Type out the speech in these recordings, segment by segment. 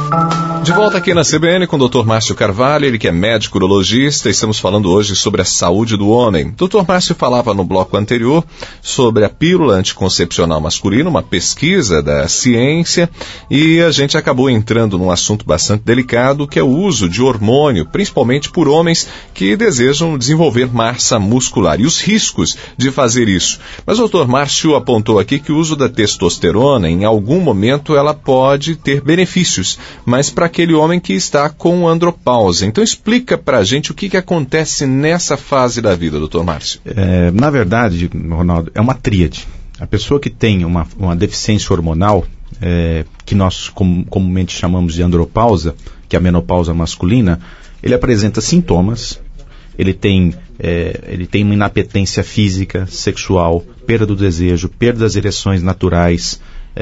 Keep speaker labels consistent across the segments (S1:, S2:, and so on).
S1: De volta aqui na CBN com o Dr. Márcio Carvalho, ele que é médico urologista. Estamos falando hoje sobre a saúde do homem. Dr. Márcio falava no bloco anterior sobre a pílula anticoncepcional masculina, uma pesquisa da ciência, e a gente acabou entrando num assunto bastante delicado, que é o uso de hormônio, principalmente por homens que desejam desenvolver massa muscular e os riscos de fazer isso. Mas o Dr. Márcio apontou aqui que o uso da testosterona, em algum momento, ela pode ter benefícios, mas para aquele homem que está com andropausa. Então explica para a gente o que acontece nessa fase da vida, Dr. Márcio.
S2: Na verdade, Ronaldo, é uma tríade. A pessoa que tem uma deficiência hormonal, que nós comumente chamamos de andropausa, que é a menopausa masculina, ele apresenta sintomas, ele tem uma inapetência física, sexual, perda do desejo, perda das ereções naturais,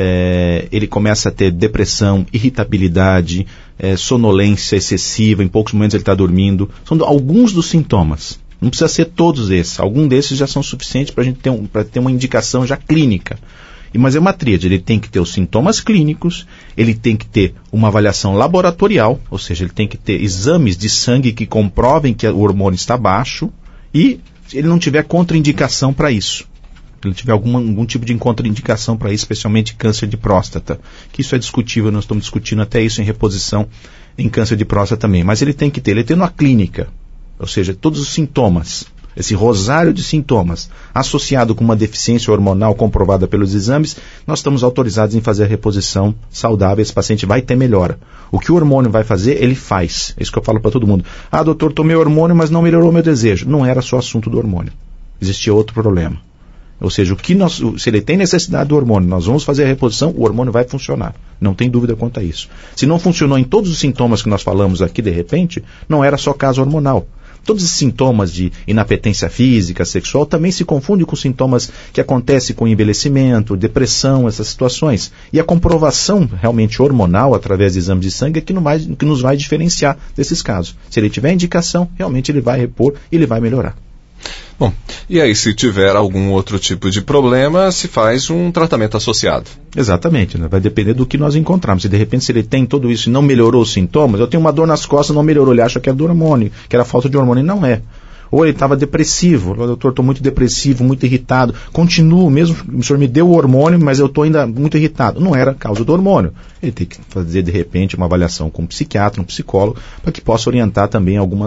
S2: ele começa a ter depressão, irritabilidade, sonolência excessiva, em poucos momentos ele está dormindo. São alguns dos sintomas. Não precisa ser todos esses. Alguns desses já são suficientes para a gente ter uma indicação já clínica. Mas é uma tríade. Ele tem que ter os sintomas clínicos, ele tem que ter uma avaliação laboratorial, ou seja, ele tem que ter exames de sangue que comprovem que o hormônio está baixo, e se ele não tiver contraindicação para isso. Se ele tiver algum tipo de contraindicação para isso, especialmente câncer de próstata, que isso é discutível, nós estamos discutindo até isso em reposição em câncer de próstata também. Mas ele tem que ter, uma clínica, ou seja, todos os sintomas, esse rosário de sintomas, associado com uma deficiência hormonal comprovada pelos exames, nós estamos autorizados em fazer a reposição saudável, esse paciente vai ter melhora. O que o hormônio vai fazer, ele faz. É isso que eu falo para todo mundo. Doutor, tomei hormônio, mas não melhorou meu desejo. Não era só assunto do hormônio. Existia outro problema. Ou seja, se ele tem necessidade do hormônio, nós vamos fazer a reposição, o hormônio vai funcionar. Não tem dúvida quanto a isso. Se não funcionou em todos os sintomas que nós falamos aqui, de repente, não era só caso hormonal. Todos os sintomas de inapetência física, sexual, também se confundem com sintomas que acontecem com envelhecimento, depressão, essas situações. E a comprovação realmente hormonal, através de exames de sangue, é que nos vai diferenciar desses casos. Se ele tiver indicação, realmente ele vai repor e ele vai melhorar.
S1: Bom, e aí se tiver algum outro tipo de problema, se faz um tratamento associado.
S2: Exatamente, né? Vai depender do que nós encontrarmos. Se de repente se ele tem tudo isso e não melhorou os sintomas, eu tenho uma dor nas costas, não melhorou, ele acha que é do hormônio, que era falta de hormônio, e não é. Ou ele estava depressivo, doutor, estou muito depressivo, muito irritado, continuo mesmo, o senhor me deu o hormônio, mas eu estou ainda muito irritado. Não era causa do hormônio. Ele tem que fazer, de repente, uma avaliação com um psiquiatra, um psicólogo, para que possa orientar também algum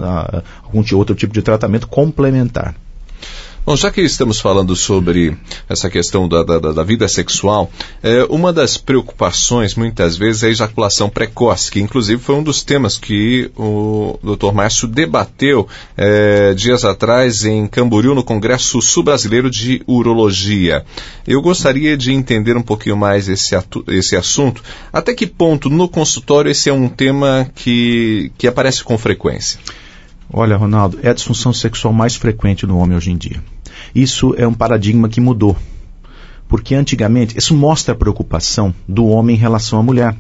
S2: outro tipo de tratamento complementar.
S1: Bom, já que estamos falando sobre essa questão da vida sexual, uma das preocupações, muitas vezes, é a ejaculação precoce, que inclusive foi um dos temas que o Dr. Márcio debateu dias atrás em Camboriú, no Congresso Sul-Brasileiro de Urologia. Eu gostaria de entender um pouquinho mais esse assunto. Até que ponto, no consultório, esse é um tema que aparece com frequência?
S2: Olha, Ronaldo, é a disfunção sexual mais frequente no homem hoje em dia. Isso é um paradigma que mudou. Porque antigamente, isso mostra a preocupação do homem em relação à mulher.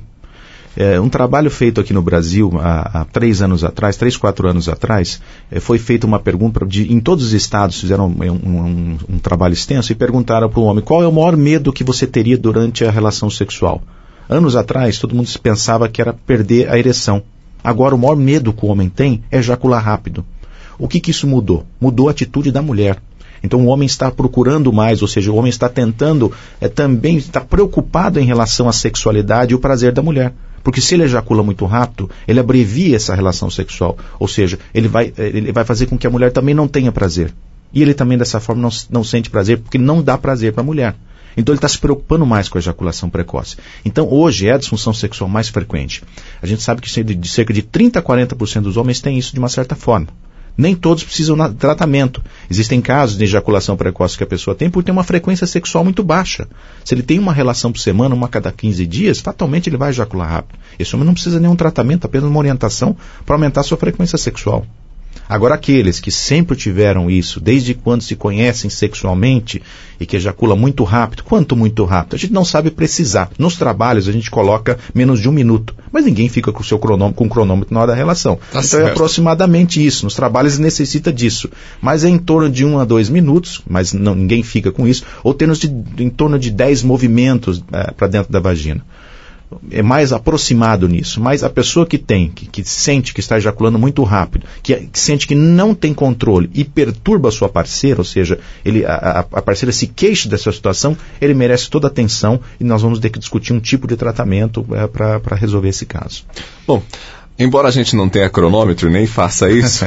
S2: Um trabalho feito aqui no Brasil há 4 anos atrás, foi feita uma pergunta, em todos os estados fizeram um trabalho extenso e perguntaram para o homem qual é o maior medo que você teria durante a relação sexual. Anos atrás, todo mundo pensava que era perder a ereção. Agora, o maior medo que o homem tem é ejacular rápido. O que isso mudou? Mudou a atitude da mulher. Então, o homem está procurando mais, ou seja, o homem está tentando, também está preocupado em relação à sexualidade e o prazer da mulher. Porque se ele ejacula muito rápido, ele abrevia essa relação sexual. Ou seja, ele vai fazer com que a mulher também não tenha prazer. E ele também, dessa forma, não sente prazer, porque não dá prazer para a mulher. Então ele está se preocupando mais com a ejaculação precoce. Então hoje é a disfunção sexual mais frequente. A gente sabe que cerca de 30% a 40% dos homens têm isso de uma certa forma. Nem todos precisam de tratamento. Existem casos de ejaculação precoce que a pessoa tem por ter uma frequência sexual muito baixa. Se ele tem uma relação por semana, uma a cada 15 dias, fatalmente ele vai ejacular rápido. Esse homem não precisa de nenhum tratamento, apenas uma orientação para aumentar a sua frequência sexual. Agora, aqueles que sempre tiveram isso, desde quando se conhecem sexualmente e que ejacula muito rápido, quanto muito rápido? A gente não sabe precisar. Nos trabalhos a gente coloca menos de 1 minuto, mas ninguém fica com o cronômetro na hora da relação. Então certo. É aproximadamente isso. Nos trabalhos necessita disso. Mas é em torno de 1 a 2 minutos, mas ninguém fica com isso, ou em torno de 10 movimentos para dentro da vagina. é mais aproximado nisso, mas a pessoa que sente que está ejaculando muito rápido, que sente que não tem controle e perturba a sua parceira, ou seja, a parceira se queixa dessa situação, ele merece toda a atenção e nós vamos ter que discutir um tipo de tratamento para resolver esse caso.
S1: Bom, embora a gente não tenha cronômetro e nem faça isso,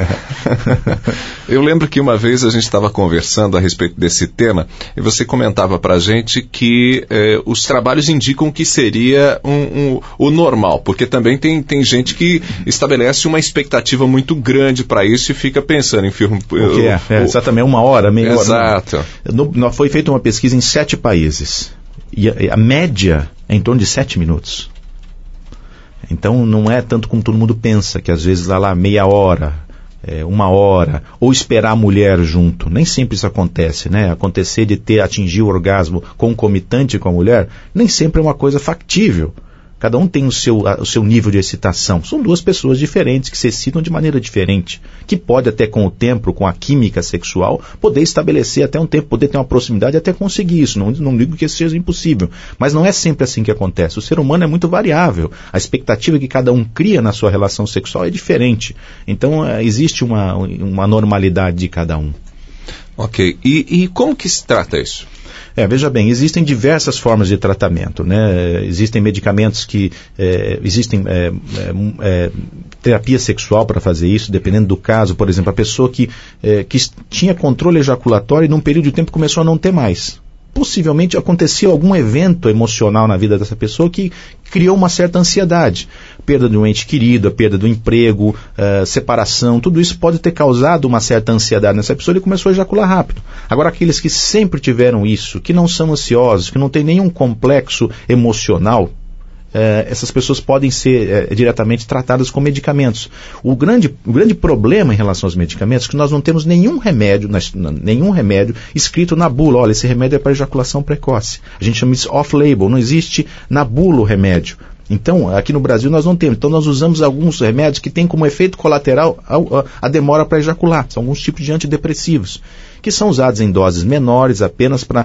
S1: eu lembro que uma vez a gente estava conversando a respeito desse tema e você comentava para a gente que os trabalhos indicam que seria o normal, porque também tem gente que estabelece uma expectativa muito grande para isso e fica pensando em filme...
S2: Exatamente, 1 hora, meia hora.
S1: Exato.
S2: Foi feita uma pesquisa em 7 países e a média é em torno de 7 minutos. Então não é tanto como todo mundo pensa, que às vezes lá meia hora, 1 hora, ou esperar a mulher junto. Nem sempre isso acontece, né? Acontecer de atingir o orgasmo concomitante com a mulher, nem sempre é uma coisa factível. Cada um tem o seu nível de excitação. São 2 pessoas diferentes que se excitam de maneira diferente, que pode até com o tempo, com a química sexual, poder estabelecer até um tempo, poder ter uma proximidade até conseguir isso. Não digo que isso seja impossível, mas não é sempre assim que acontece. O ser humano é muito variável. A expectativa que cada um cria na sua relação sexual é diferente. Então existe uma normalidade de cada um.
S1: Ok. E como que se trata isso?
S2: Veja bem, existem diversas formas de tratamento, né? Existem medicamentos que... existem terapia sexual para fazer isso, dependendo do caso. Por exemplo, a pessoa que tinha controle ejaculatório e num período de tempo começou a não ter mais. Possivelmente aconteceu algum evento emocional na vida dessa pessoa que criou uma certa ansiedade. Perda de um ente querido, a perda do emprego, separação, tudo isso pode ter causado uma certa ansiedade nessa pessoa e ele começou a ejacular rápido. Agora, aqueles que sempre tiveram isso, que não são ansiosos, que não têm nenhum complexo emocional, essas pessoas podem ser diretamente tratadas com medicamentos. O grande problema em relação aos medicamentos é que nós não temos nenhum remédio escrito na bula. Olha, esse remédio é para ejaculação precoce. A gente chama isso off-label, não existe na bula o remédio. Então, aqui no Brasil nós não temos. Então nós usamos alguns remédios que têm como efeito colateral a demora para ejacular. São alguns tipos de antidepressivos, que são usados em doses menores apenas para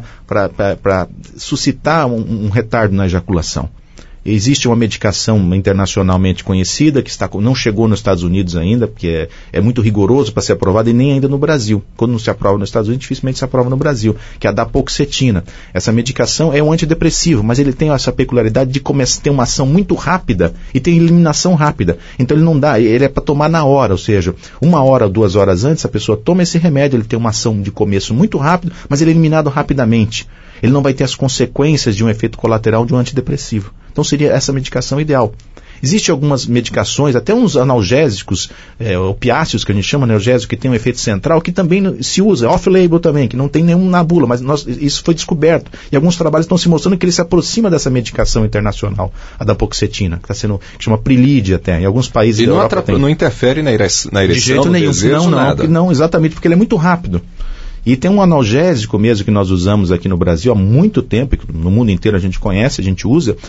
S2: suscitar um retardo na ejaculação. Existe uma medicação internacionalmente conhecida que não chegou nos Estados Unidos ainda, porque é muito rigoroso para ser aprovada e nem ainda no Brasil. Quando não se aprova nos Estados Unidos, dificilmente se aprova no Brasil, que é a dapaoxetina. Essa medicação é um antidepressivo, mas ele tem essa peculiaridade de ter uma ação muito rápida e tem eliminação rápida. Então ele é para tomar na hora, ou seja, 1 hora ou 2 horas antes a pessoa toma esse remédio, ele tem uma ação de começo muito rápido, mas ele é eliminado rapidamente. Ele não vai ter as consequências de um efeito colateral de um antidepressivo. Então seria essa medicação ideal. Existem algumas medicações, até uns analgésicos, opiáceos que a gente chama, analgésico, que tem um efeito central, que também se usa, off-label também, que não tem nenhum na bula, mas isso foi descoberto. E alguns trabalhos estão se mostrando que ele se aproxima dessa medicação internacional, a dapaoxetina, que chama Prilide até, em alguns países
S1: da Europa. E não interfere na ereção,
S2: de jeito nenhum, não, exatamente, porque ele é muito rápido. E tem um analgésico mesmo que nós usamos aqui no Brasil há muito tempo, no mundo inteiro a gente conhece, a gente usa,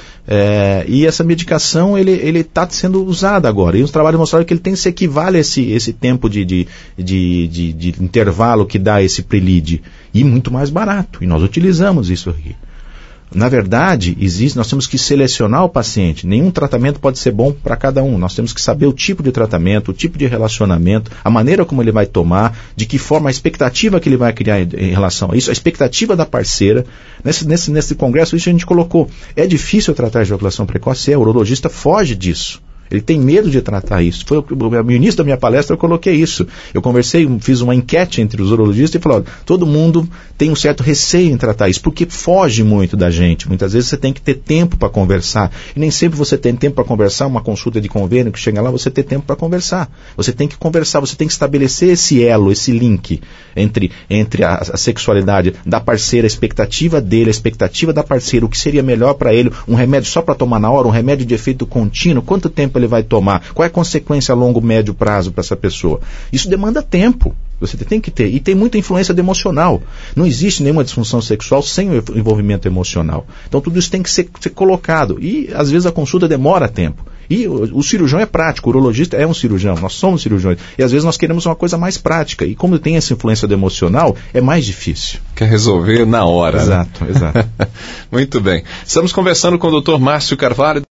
S2: e essa medicação ele está sendo usada agora. E os trabalhos mostraram que ele se equivale a esse tempo de intervalo que dá esse Prilide, e muito mais barato, e nós utilizamos isso aqui. Na verdade, nós temos que selecionar o paciente. Nenhum tratamento pode ser bom para cada um. Nós temos que saber o tipo de tratamento, o tipo de relacionamento, a maneira como ele vai tomar, de que forma a expectativa que ele vai criar em relação a isso, a expectativa da parceira. Nesse congresso, isso a gente colocou. É difícil tratar a ejaculação precoce, o urologista foge disso. Ele tem medo de tratar isso. No início da minha palestra eu coloquei isso. Eu fiz uma enquete entre os urologistas e falei, todo mundo tem um certo receio em tratar isso, porque foge muito da gente. Muitas vezes você tem que ter tempo para conversar. E nem sempre você tem tempo para conversar, uma consulta de convênio que chega lá, você tem tempo para conversar. Você tem que conversar, você tem que estabelecer esse elo, esse link entre a sexualidade da parceira, a expectativa dele, a expectativa da parceira, o que seria melhor para ele, um remédio só para tomar na hora, um remédio de efeito contínuo, quanto tempo ele vai tomar, qual é a consequência a longo, médio prazo para essa pessoa. Isso demanda tempo, você tem que ter, e tem muita influência emocional. Não existe nenhuma disfunção sexual sem o envolvimento emocional. Então tudo isso tem que ser colocado, e às vezes a consulta demora tempo. E o cirurgião é prático, o urologista é um cirurgião, nós somos cirurgiões, e às vezes nós queremos uma coisa mais prática, e como tem essa influência do emocional, é mais difícil.
S1: Quer resolver na hora.
S2: Exato,
S1: né? Exato. Muito bem. Estamos conversando com o Dr. Márcio Carvalho.